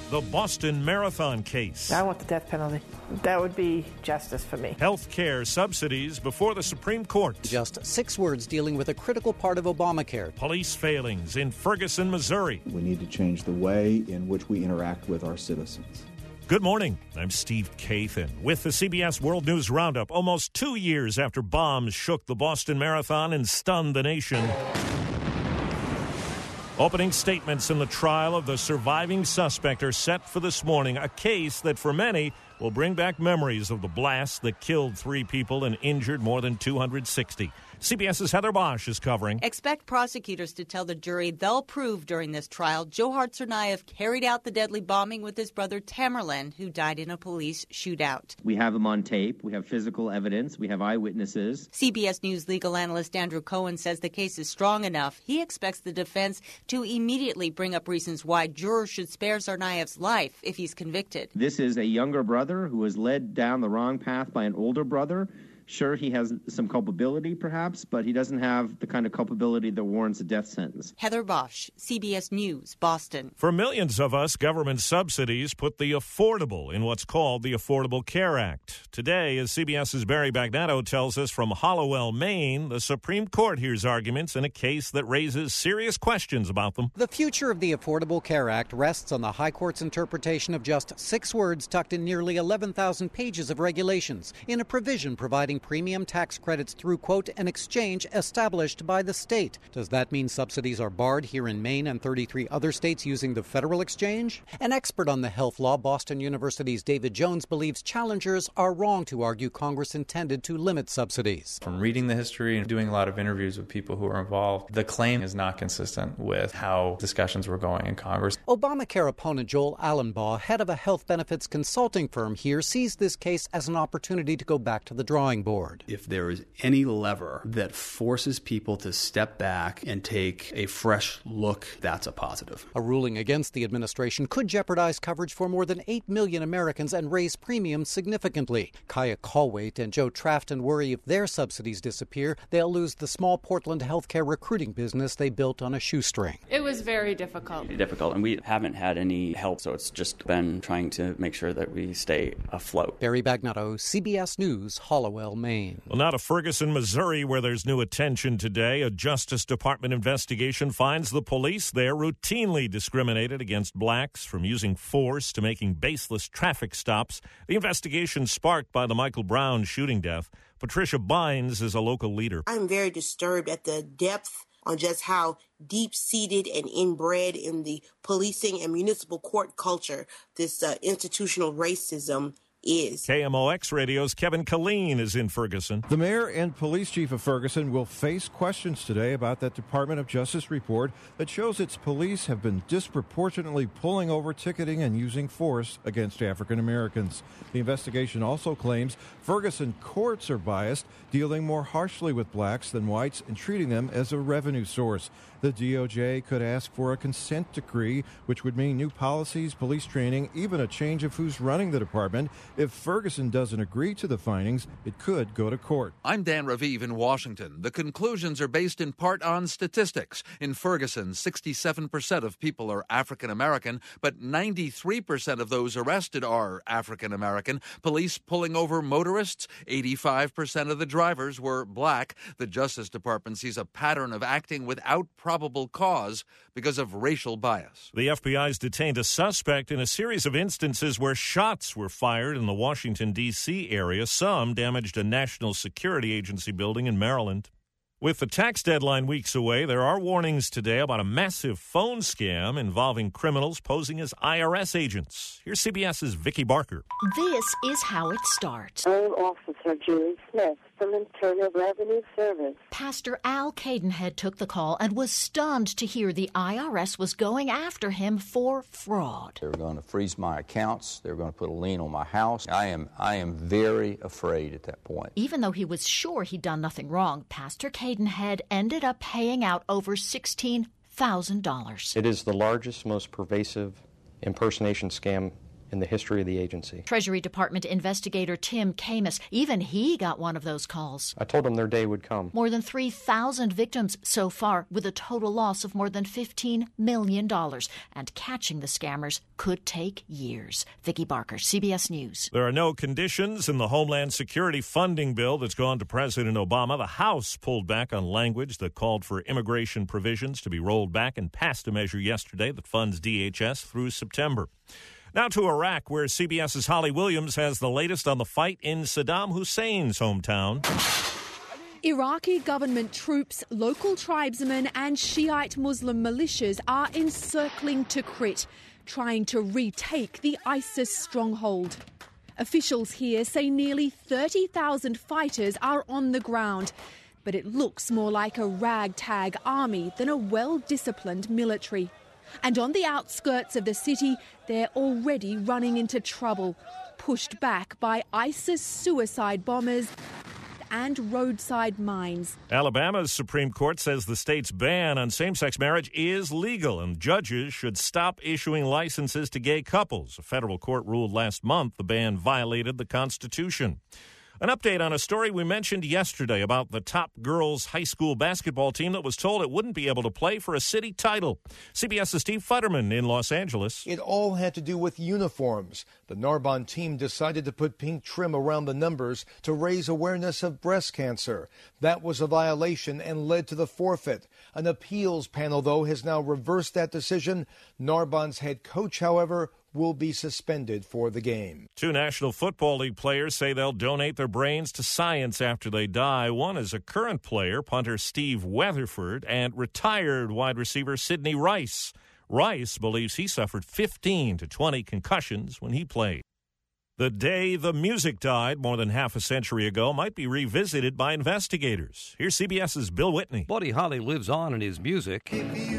The Boston Marathon case. I want the death penalty. That would be justice for me. Health care subsidies before the Supreme Court. Just 6 words dealing with a critical part of Obamacare. Police failings in Ferguson, Missouri. We need to change the way in which we interact with our citizens. Good morning. I'm Steve Kathan with the CBS World News Roundup. Almost 2 years after bombs shook the Boston Marathon and stunned the nation. Opening statements in the trial of the surviving suspect are set for this morning, a case that for many will bring back memories of the blast that killed 3 people and injured more than 260. CBS's Heather Bosch is covering. Expect prosecutors to tell the jury they'll prove during this trial Dzhokhar Tsarnaev carried out the deadly bombing with his brother Tamerlan, who died in a police shootout. We have him on tape. We have physical evidence. We have eyewitnesses. CBS News legal analyst Andrew Cohen says the case is strong enough. He expects the defense to immediately bring up reasons why jurors should spare Tsarnaev's life if he's convicted. This is a younger brother who was led down the wrong path by an older brother. Sure, he has some culpability, perhaps, but he doesn't have the kind of culpability that warrants a death sentence. Heather Bosch, CBS News, Boston. For millions of us, government subsidies put the affordable in what's called the Affordable Care Act. Today, as CBS's Barry Bagnatto tells us from Hallowell, Maine, the Supreme Court hears arguments in a case that raises serious questions about them. The future of the Affordable Care Act rests on the High Court's interpretation of just 6 words tucked in nearly 11,000 pages of regulations in a provision providing premium tax credits through, quote, an exchange established by the state. Does that mean subsidies are barred here in Maine and 33 other states using the federal exchange? An expert on the health law, Boston University's David Jones, believes challengers are wrong to argue Congress intended to limit subsidies. From reading the history and doing a lot of interviews with people who are involved, the claim is not consistent with how discussions were going in Congress. Obamacare opponent Joel Allenbaugh, head of a health benefits consulting firm here, sees this case as an opportunity to go back to the drawing board. If there is any lever that forces people to step back and take a fresh look, that's a positive. A ruling against the administration could jeopardize coverage for more than 8 million Americans and raise premiums significantly. Kaya Colwaite and Joe Trafton worry if their subsidies disappear, they'll lose the small Portland healthcare recruiting business they built on a shoestring. It was very difficult. And we haven't had any help, so it's just been trying to make sure that we stay afloat. Barry Bagnatto, CBS News, Hallowell, Maine. Well, now to Ferguson, Missouri, where there's new attention today. A Justice Department investigation finds the police there routinely discriminated against blacks, from using force to making baseless traffic stops. The investigation sparked by the Michael Brown shooting death. Patricia Bynes is a local leader. I'm very disturbed at the depth on just how deep-seated and inbred in the policing and municipal court culture this institutional racism is. KMOX Radio's Kevin Killeen is in Ferguson. The mayor and police chief of Ferguson will face questions today about that Department of Justice report that shows its police have been disproportionately pulling over, ticketing, and using force against African Americans. The investigation also claims Ferguson courts are biased, dealing more harshly with blacks than whites and treating them as a revenue source. The DOJ could ask for a consent decree, which would mean new policies, police training, even a change of who's running the department. If Ferguson doesn't agree to the findings, it could go to court. I'm Dan Raviv in Washington. The conclusions are based in part on statistics. In Ferguson, 67% of people are African American, but 93% of those arrested are African American. Police pulling over motorists, 85% of the drivers were black. The Justice Department sees a pattern of acting without probable cause because of racial bias. The FBI's detained a suspect in a series of instances where shots were fired in the Washington, D.C. area. Some damaged a National Security Agency building in Maryland. With the tax deadline weeks away, there are warnings today about a massive phone scam involving criminals posing as IRS agents. Here's CBS's Vicki Barker. This is how it starts. I'm Officer Julie Smith from Internal Revenue Service. Pastor Al Cadenhead took the call and was stunned to hear the IRS was going after him for fraud. They were going to freeze my accounts. They were going to put a lien on my house. I am very afraid at that point. Even though he was sure he'd done nothing wrong, Pastor Cadenhead ended up paying out over $16,000. It is the largest, most pervasive impersonation scam in the history of the agency. Treasury Department investigator Tim Camus, even he got one of those calls. I told them their day would come. More than 3,000 victims so far, with a total loss of more than $15 million. And catching the scammers could take years. Vicki Barker, CBS News. There are no conditions in the Homeland Security funding bill that's gone to President Obama. The House pulled back on language that called for immigration provisions to be rolled back and passed a measure yesterday that funds DHS through September. Now to Iraq, where CBS's Holly Williams has the latest on the fight in Saddam Hussein's hometown. Iraqi government troops, local tribesmen and Shiite Muslim militias are encircling Tikrit, trying to retake the ISIS stronghold. Officials here say nearly 30,000 fighters are on the ground, but it looks more like a ragtag army than a well-disciplined military. And on the outskirts of the city, they're already running into trouble, pushed back by ISIS suicide bombers and roadside mines. Alabama's Supreme Court says the state's ban on same-sex marriage is legal and judges should stop issuing licenses to gay couples. A federal court ruled last month the ban violated the Constitution. An update on a story we mentioned yesterday about the top girls' high school basketball team that was told it wouldn't be able to play for a city title. CBS's Steve Futterman in Los Angeles. It all had to do with uniforms. The Narbonne team decided to put pink trim around the numbers to raise awareness of breast cancer. That was a violation and led to the forfeit. An appeals panel, though, has now reversed that decision. Narbonne's head coach, however, will be suspended for the game. Two National Football League players say they'll donate their brains to science after they die. One is a current player, punter Steve Weatherford, and retired wide receiver Sidney Rice. Rice believes he suffered 15 to 20 concussions when he played. The day the music died more than half a century ago might be revisited by investigators. Here's CBS's Bill Whitney. Buddy Holly lives on in his music.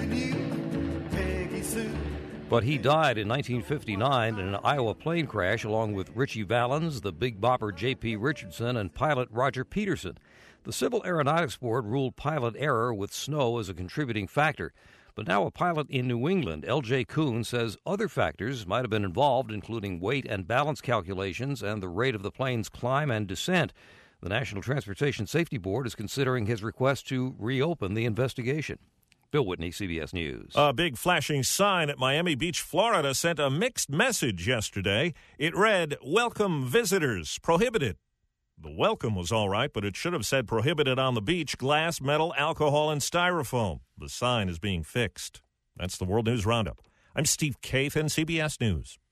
But he died in 1959 in an Iowa plane crash along with Richie Valens, the Big Bopper J.P. Richardson, and pilot Roger Peterson. The Civil Aeronautics Board ruled pilot error with snow as a contributing factor. But now a pilot in New England, L.J. Kuhn, says other factors might have been involved, including weight and balance calculations and the rate of the plane's climb and descent. The National Transportation Safety Board is considering his request to reopen the investigation. Bill Whitney, CBS News. A big flashing sign at Miami Beach, Florida, sent a mixed message yesterday. It read, "Welcome visitors, prohibited." The welcome was all right, but it should have said prohibited on the beach, glass, metal, alcohol, and styrofoam. The sign is being fixed. That's the World News Roundup. I'm Steve Kathan, CBS News.